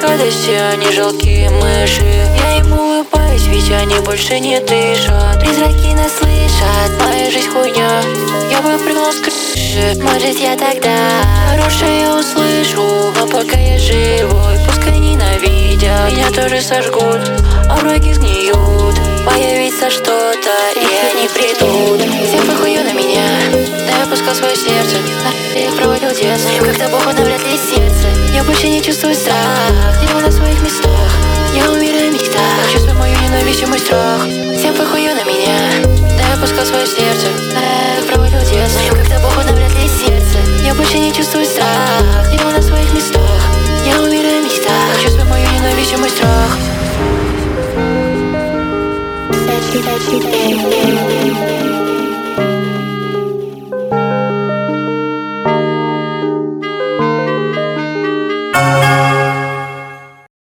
гадости, они жалкие мыши. Я им улыбаюсь, ведь они больше не дышат. Призраки нас слышат, моя жизнь хуйня. Я бы прыгнул с крыши, может я тогда хорошее услышу. Но пока я живой, пускай ненавидят, меня тоже сожгут, а враги сгниют. Появится что-то, и они придут. Всем похую на меня, да я пускал свое сердце. Я проводил детство, когда Бог навряд ли сердце. Я больше не чувствую страх, я на своих местах. Я умираю в мечтах, чувствую мою ненависть и мой страх. Всем похую на меня, да я пускал свое сердце. Я проводил детство, когда Бог навряд ли сердце. Я больше не чувствую страх, я на своих местах. Я умираю в мечтах, чувствую мою ненависть и мой страх. Yeah.